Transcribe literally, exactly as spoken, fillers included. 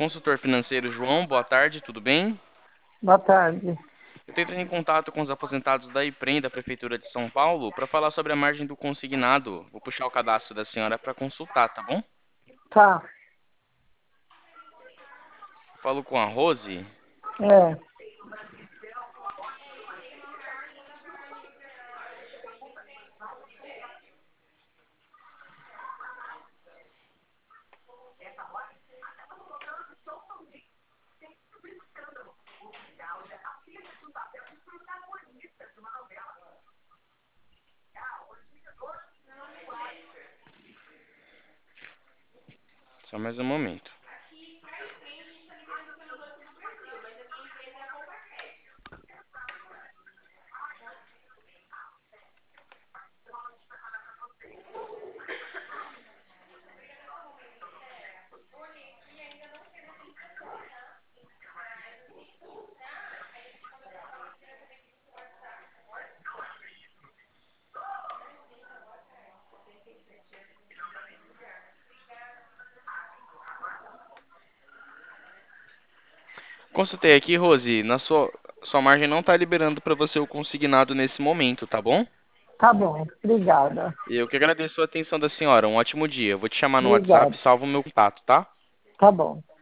Consultor financeiro João, boa tarde, tudo bem? Boa tarde. Eu estou entrando em contato com os aposentados da IPREM da Prefeitura de São Paulo para falar sobre a margem do consignado. Vou puxar o cadastro da senhora para consultar, tá bom? Tá. Falo com a Rose. É. Só mais um momento. Consultei aqui, Rose. Na sua, sua margem não está liberando para você o consignado nesse momento, tá bom? Tá bom. Obrigada. Eu que agradeço a atenção da senhora. Um ótimo dia. Eu vou te chamar no WhatsApp, Obrigada. salva o meu contato, tá? Tá bom.